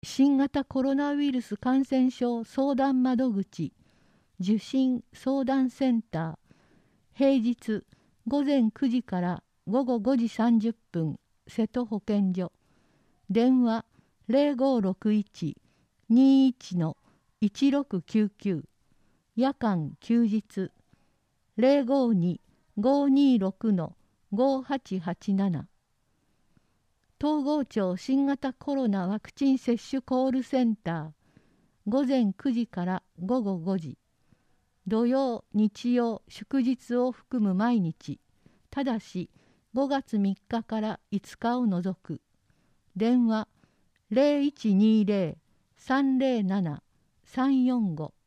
新型コロナウイルス感染症相談窓口受診相談センター、平日午前9時から午後5時30分瀬戸保健所、電話0561-21-1699、夜間休日052-526-5887、東郷町新型コロナワクチン接種コールセンター、午前9時から午後5時、土曜、日曜、祝日を含む毎日、ただし5月3日から5日を除く。電話0120-307-345